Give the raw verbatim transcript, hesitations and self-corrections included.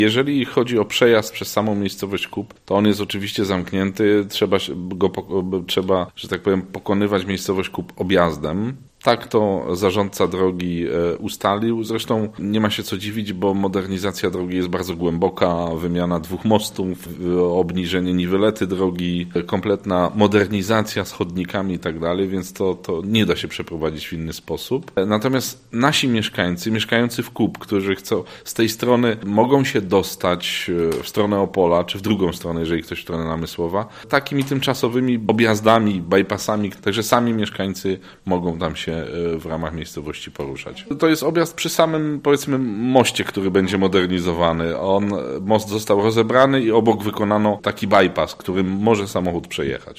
Jeżeli chodzi o przejazd przez samą miejscowość Kup, to on jest oczywiście zamknięty. Trzeba go, trzeba, że tak powiem, pokonywać miejscowość Kup objazdem. Tak to zarządca drogi ustalił. Zresztą nie ma się co dziwić, bo modernizacja drogi jest bardzo głęboka, wymiana dwóch mostów, obniżenie niwelety drogi, kompletna modernizacja z chodnikami i tak dalej, więc to, to nie da się przeprowadzić w inny sposób. Natomiast nasi mieszkańcy, mieszkający w Kup, którzy chcą z tej strony, mogą się dostać w stronę Opola, czy w drugą stronę, jeżeli ktoś w stronę Namysłowa, takimi tymczasowymi objazdami, bypassami, także sami mieszkańcy mogą tam się w ramach miejscowości poruszać. To jest objazd przy samym, powiedzmy, moście, który będzie modernizowany. On, most został rozebrany i obok wykonano taki bypass, którym może samochód przejechać.